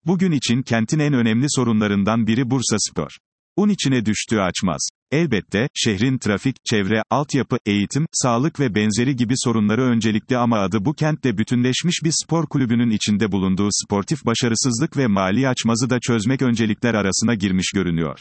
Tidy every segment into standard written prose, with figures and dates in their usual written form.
Bugün için kentin en önemli sorunlarından biri Bursaspor. Un içine düştüğü açmaz. Elbette, şehrin trafik, çevre, altyapı, eğitim, sağlık ve benzeri gibi sorunları öncelikli ama adı bu kentle bütünleşmiş bir spor kulübünün içinde bulunduğu sportif başarısızlık ve mali açmazı da çözmek öncelikler arasına girmiş görünüyor.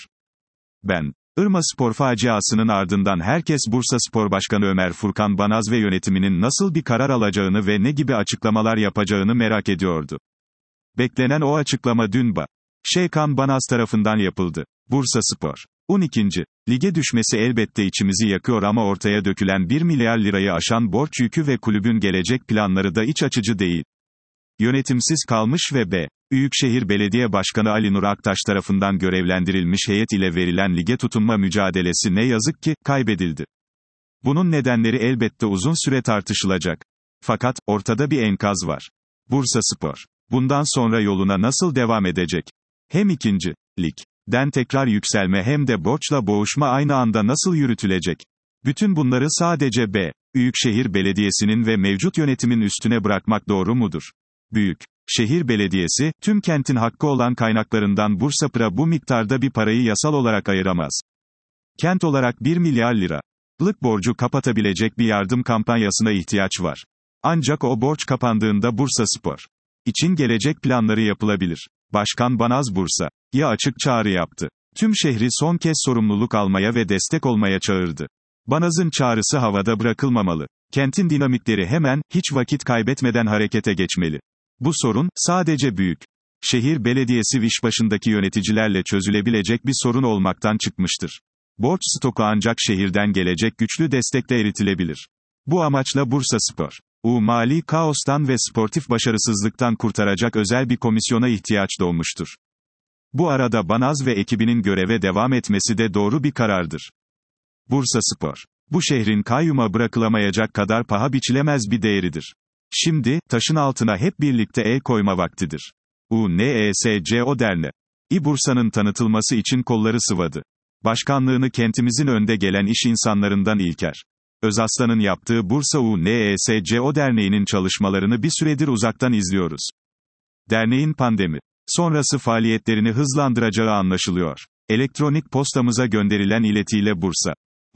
Irmaspor faciasının ardından herkes Bursaspor Başkanı Ömer Furkan Banaz ve yönetiminin nasıl bir karar alacağını ve ne gibi açıklamalar yapacağını merak ediyordu. Beklenen o açıklama dün Şeykan Banaz tarafından yapıldı. Bursaspor. 12. Lige düşmesi elbette içimizi yakıyor ama ortaya dökülen 1 milyar lirayı aşan borç yükü ve kulübün gelecek planları da iç açıcı değil. Yönetimsiz kalmış ve Büyükşehir Belediye Başkanı Ali Nur Aktaş tarafından görevlendirilmiş heyet ile verilen lige tutunma mücadelesi ne yazık ki kaybedildi. Bunun nedenleri elbette uzun süre tartışılacak. Fakat ortada bir enkaz var. Bursaspor. Bundan sonra yoluna nasıl devam edecek? Hem 2. Lig'den tekrar yükselme hem de borçla boğuşma aynı anda nasıl yürütülecek? Bütün bunları sadece Büyükşehir Belediyesi'nin ve mevcut yönetimin üstüne bırakmak doğru mudur? Büyükşehir Belediyesi, tüm kentin hakkı olan kaynaklarından Bursaspor'a bu miktarda bir parayı yasal olarak ayıramaz. Kent olarak 1 milyar liralık borcu kapatabilecek bir yardım kampanyasına ihtiyaç var. Ancak o borç kapandığında Bursaspor için gelecek planları yapılabilir. Başkan Banaz Bursa'ya açık çağrı yaptı. Tüm şehri son kez sorumluluk almaya ve destek olmaya çağırdı. Banaz'ın çağrısı havada bırakılmamalı. Kentin dinamikleri hemen, hiç vakit kaybetmeden harekete geçmeli. Bu sorun, sadece Büyükşehir Belediyesi başındaki yöneticilerle çözülebilecek bir sorun olmaktan çıkmıştır. Borç stoku ancak şehirden gelecek güçlü destekle eritilebilir. Bu amaçla Bursaspor, mali kaostan ve sportif başarısızlıktan kurtaracak özel bir komisyona ihtiyaç doğmuştur. Bu arada Banaz ve ekibinin göreve devam etmesi de doğru bir karardır. Bursaspor, bu şehrin kayyuma bırakılamayacak kadar paha biçilemez bir değeridir. Şimdi, taşın altına hep birlikte el koyma vaktidir. UNESCO Derneği Bursa'nın tanıtılması için kolları sıvadı. Başkanlığını kentimizin önde gelen iş insanlarından İlker Özaslan'ın yaptığı Bursa UNESCO Derneği'nin çalışmalarını bir süredir uzaktan izliyoruz. Derneğin pandemi sonrası faaliyetlerini hızlandıracağı anlaşılıyor. Elektronik postamıza gönderilen iletiyle Bursa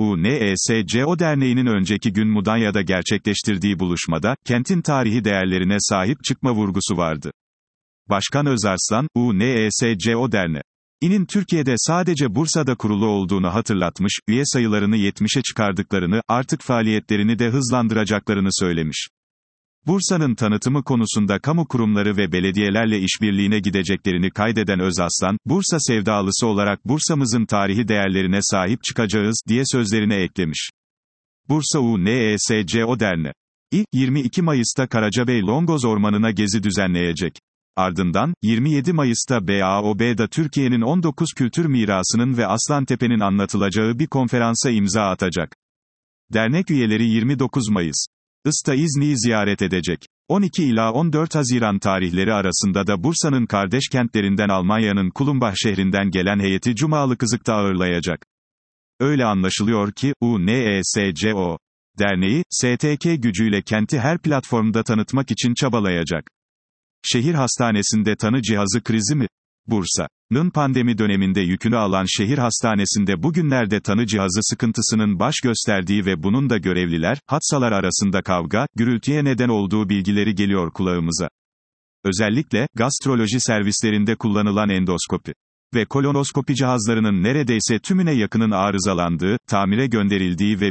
UNESCO Derneği'nin önceki gün Mudanya'da gerçekleştirdiği buluşmada, kentin tarihi değerlerine sahip çıkma vurgusu vardı. Başkan Özarslan, UNESCO Derneği'nin Türkiye'de sadece Bursa'da kurulu olduğunu hatırlatmış, üye sayılarını 70'e çıkardıklarını, artık faaliyetlerini de hızlandıracaklarını söylemiş. Bursa'nın tanıtımı konusunda kamu kurumları ve belediyelerle işbirliğine gideceklerini kaydeden Özarslan, Bursa sevdalısı olarak Bursa'mızın tarihi değerlerine sahip çıkacağız, diye sözlerine eklemiş. Bursa UNESCO Derneği, 22 Mayıs'ta Karacabey Longoz Ormanı'na gezi düzenleyecek. Ardından, 27 Mayıs'ta BAOB'da Türkiye'nin 19 kültür mirasının ve Aslantepe'nin anlatılacağı bir konferansa imza atacak. Dernek üyeleri 29 Mayıs'ta İznik'i ziyaret edecek. 12 ila 14 Haziran tarihleri arasında da Bursa'nın kardeş kentlerinden Almanya'nın Kulmbach şehrinden gelen heyeti Cumalıkızık'ta ağırlayacak. Öyle anlaşılıyor ki, UNESCO Derneği, STK gücüyle kenti her platformda tanıtmak için çabalayacak. Şehir hastanesinde tanı cihazı krizi mi? Bursa'nın pandemi döneminde yükünü alan şehir hastanesinde bugünlerde tanı cihazı sıkıntısının baş gösterdiği ve bunun da görevliler, hatsalar arasında kavga, gürültüye neden olduğu bilgileri geliyor kulağımıza. Özellikle, gastroloji servislerinde kullanılan endoskopi ve kolonoskopi cihazlarının neredeyse tümüne yakının arızalandığı, tamire gönderildiği ve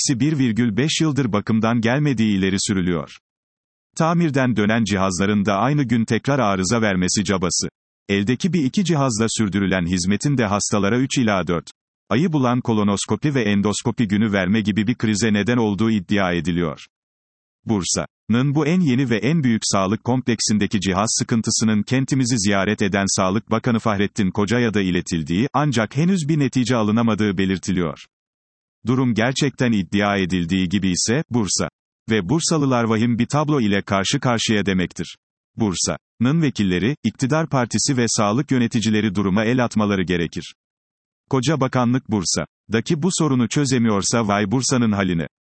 1-1,5 yıldır bakımdan gelmediği ileri sürülüyor. Tamirden dönen cihazların da aynı gün tekrar arıza vermesi cabası. Eldeki bir iki cihazla sürdürülen hizmetin de hastalara 3 ila 4 ayı bulan kolonoskopi ve endoskopi günü verme gibi bir krize neden olduğu iddia ediliyor. Bursa'nın bu en yeni ve en büyük sağlık kompleksindeki cihaz sıkıntısının kentimizi ziyaret eden Sağlık Bakanı Fahrettin Koca'ya da iletildiği, ancak henüz bir netice alınamadığı belirtiliyor. Durum gerçekten iddia edildiği gibi ise, Bursa ve Bursalılar vahim bir tablo ile karşı karşıya demektir. Bursa'nın vekilleri, iktidar partisi ve sağlık yöneticileri duruma el atmaları gerekir. Koca bakanlık Bursa'daki bu sorunu çözemiyorsa vay Bursa'nın haline.